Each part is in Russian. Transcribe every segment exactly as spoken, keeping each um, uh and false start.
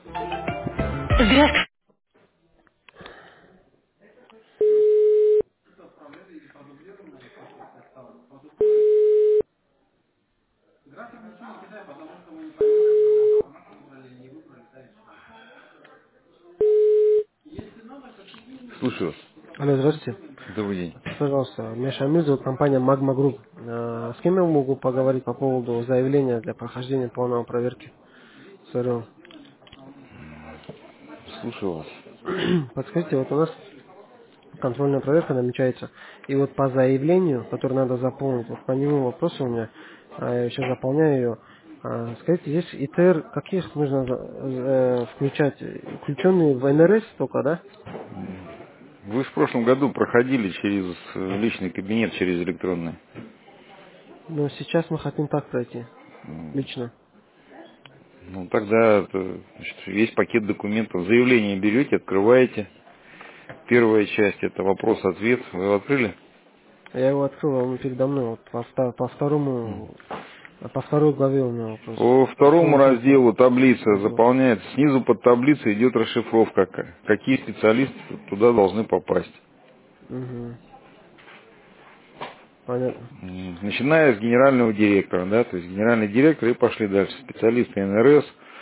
Здравствуйте. Слушаю вас. Алло, здравствуйте. Добрый день. Пожалуйста, меня Шамиль зовут, компания Magma Group. Э, С кем я могу поговорить по поводу заявления для прохождения плановой проверки СРО? Слушаю вас. Подскажите, вот у нас контрольная проверка намечается, и вот по заявлению, которое надо заполнить, вот по нему вопросы у меня, а я сейчас заполняю ее. А, Скажите, здесь ИТР, каких нужно э, включать? Включенные в эн эр эс только, да? Вы в прошлом году проходили через э, личный кабинет, через электронный. Но сейчас мы хотим так пройти, лично. Ну, тогда это, значит, есть пакет документов. Заявление берете, открываете. Первая часть — это вопрос-ответ. Вы его открыли? Я его открыл, а он передо мной, вот по, вта- по второму, по второй главе у меня вопрос. По По второму второму пункту. разделу таблица Угу. заполняется. Снизу под таблицей идет расшифровка. к- Какие специалисты туда должны попасть. Угу. Понятно. М, Начиная с генерального директора, да, то есть генеральный директор и пошли дальше. Специалисты эн эр эс.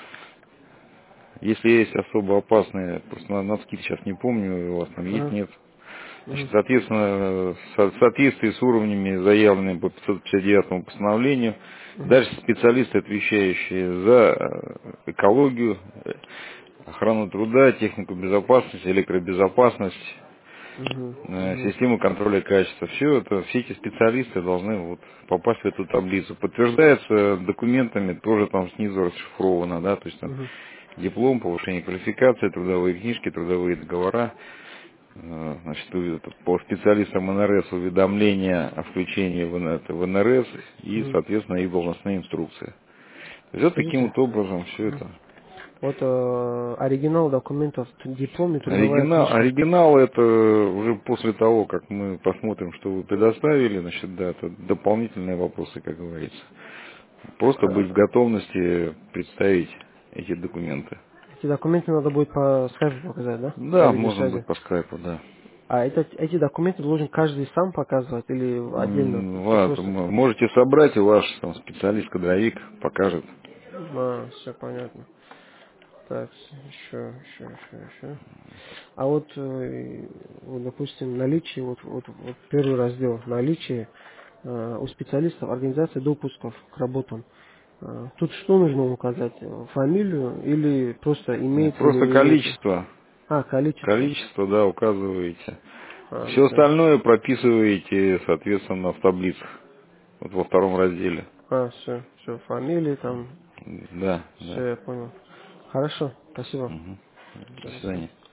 Если есть особо опасные, просто на, на скид сейчас не помню, у вас там есть, Ага. нет. Значит, Угу. соответственно, со- в соответствии с уровнями, заявленными по пятьсот пятьдесят девятому постановлению, Угу. дальше специалисты, отвечающие за э, экологию, э, охрану труда, технику безопасности, электробезопасность, Угу. э, Угу. систему контроля качества. Все это, все эти специалисты должны вот попасть в эту таблицу. Подтверждается документами, тоже там снизу расшифровано, да, то есть там Угу. диплом, повышение квалификации, трудовые книжки, трудовые договора. Э, Значит, у- это по специалистам эн эр эс уведомления о включении в эн- это в эн эр эс и, Угу. соответственно, их должностные инструкции. То есть вот таким Скажите, вот образом все мгм. это. Вот э, оригинал документов, т- диплом и трудовая Оригинал, книжка. оригинал это уже после того, как мы посмотрим, что вы предоставили, значит, да, это дополнительные вопросы, как говорится. Просто быть в А, готовности представить эти документы. Эти документы надо будет по скайпу показать, да? По Да, можно будет видеосвязи. по скайпу, да. А это, эти документы должен каждый сам показывать или отдельно? М, Ты Ладно, просто... м- можете собрать, и ваш там специалист-кадровик покажет. А, все понятно. Так, еще, еще, еще, еще. А вот, э, вот, допустим, наличие, вот, вот, вот первый раздел, наличие э, у специалистов организации допусков к работам. Э, Тут что нужно указать? Э, Фамилию или просто Ну, имеется или просто не имеется? количество. А, количество. Количество, да, указываете. А, Все все. остальное прописываете, соответственно, в таблицах. Вот во втором разделе. А, все, все, фамилии там, Да, все, да. я понял. Хорошо, спасибо. Мгм. До Всё, до свидания. свидания.